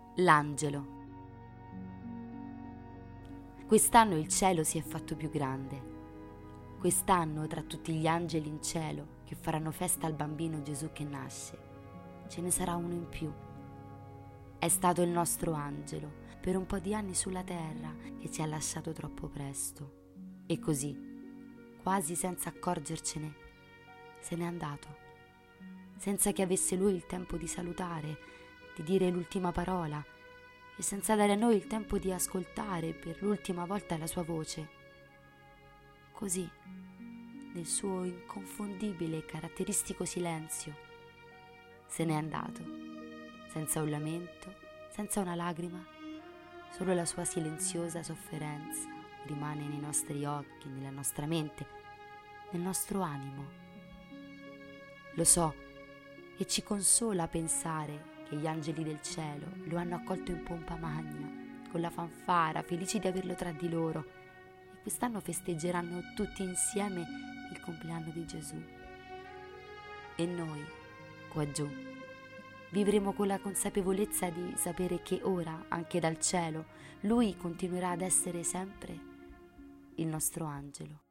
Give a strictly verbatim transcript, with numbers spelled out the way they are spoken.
L'angelo. Quest'anno il cielo si è fatto più grande. Quest'anno, tra tutti gli angeli in cielo che faranno festa al bambino Gesù che nasce, ce ne sarà uno in più. È stato il nostro angelo per un po' di anni sulla terra che ci ha lasciato troppo presto. E così, quasi senza accorgercene, se n'è andato, senza che avesse lui il tempo di salutare, di dire l'ultima parola e senza dare a noi il tempo di ascoltare per l'ultima volta la sua voce. Così, nel suo inconfondibile e caratteristico silenzio, se n'è andato, senza un lamento, senza una lacrima, solo la sua silenziosa sofferenza rimane nei nostri occhi, nella nostra mente, nel nostro animo. Lo so, e ci consola pensare che gli angeli del cielo lo hanno accolto in pompa magna, con la fanfara, felici di averlo tra di loro, e quest'anno festeggeranno tutti insieme il compleanno di Gesù. E noi, qua giù, vivremo con la consapevolezza di sapere che ora, anche dal cielo, Lui continuerà ad essere sempre il nostro angelo.